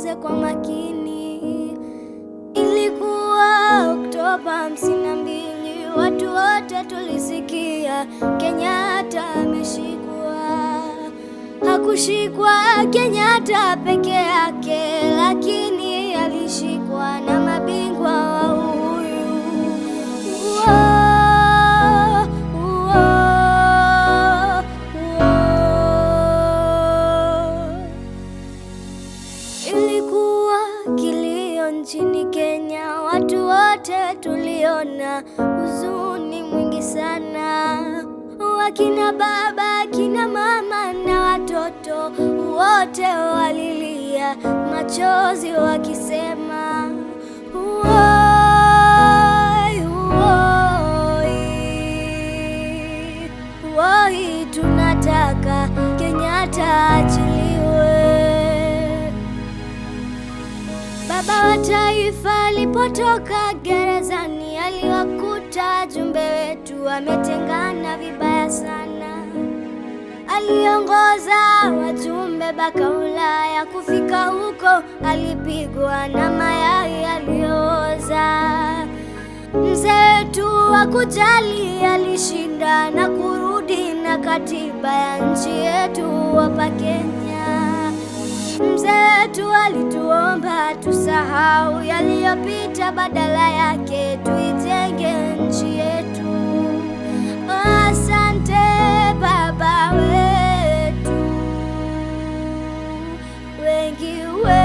wote kwa makini. Ilikuwa Oktoba 52, watu wote tulisikia Kenyatta ameshikwa. Hakushikwa Kenyatta peke yake, lakini alishikwa na mabingwa wa huyu. Ilikuwa kilio nchini Kenya, watu wote tuliona huzuni mwingi sana. Wakina baba, kina mama na watoto wote walilia machozi wakisema, woi, woi, woi, tunataka Kenyatta achiliwe. Baba wa taifa alipotoka gerezani, aliwakuta jumbe wetu wametengana vibaya sana. Aliongoza wajumbe mpaka Ulaya, kufika huko alipigwa na mayai aliyooza. Mzee wetu wa kujali alishinda na kurudi na katiba ya nchi yetu hapa Kenya. Mzee wetu alituomba tusahau yaliyopita, badala yake tuijenge nchi yetu. Asante baba wetu, wengi wetu.